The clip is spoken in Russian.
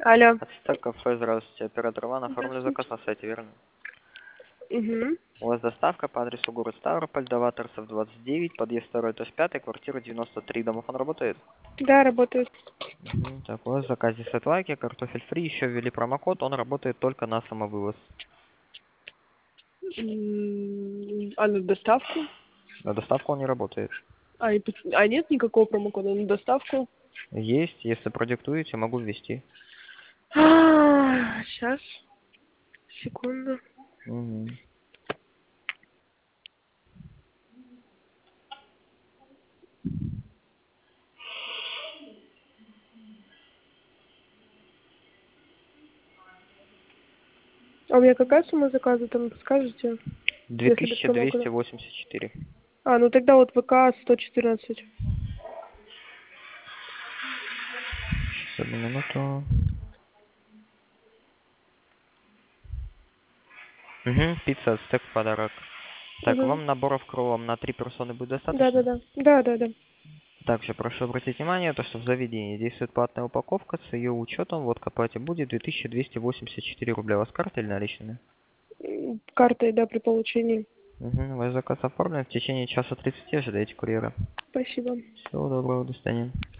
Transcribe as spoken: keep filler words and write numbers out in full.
Алло. Ацтек кафе, здравствуйте. Оператор Иван, оформлю Здравствуйте. заказ на сайте, верно? Угу. У вас доставка по адресу город Ставрополь, Даваторцев двадцать девять, подъезд второй, этаж пятый, квартира девяносто три. Домофон работает? Да, работает. Угу. Так, у вас в заказе сетлайки, картофель фри, еще ввели промокод, он работает только на самовывоз. М, А на доставку? На доставку он не работает. А, и поч- а нет никакого промокода на доставку? Есть, если продиктуете, могу ввести. Сейчас, секунду. Угу. А у меня какая сумма заказа, там скажете, если без две тысячи двести промокода? восемьдесят четыре. А, ну тогда вот ВК сто четырнадцать. Сейчас, одну минуту. Угу, пицца, ацтек в подарок. Так, Угу. вам наборов кролом на три персоны будет Да, да, достаточно? да. Да, да, да. Также прошу обратить внимание, то, что в заведении действует платная упаковка, с ее учетом вот к оплате будет две тысячи двести восемьдесят четыре рубля. У вас карта или наличные? М, Картой, да, при получении. Угу, ваш заказ оформлен. В течение часа тридцати ожидайте курьера. Спасибо. Всего доброго, до свидания.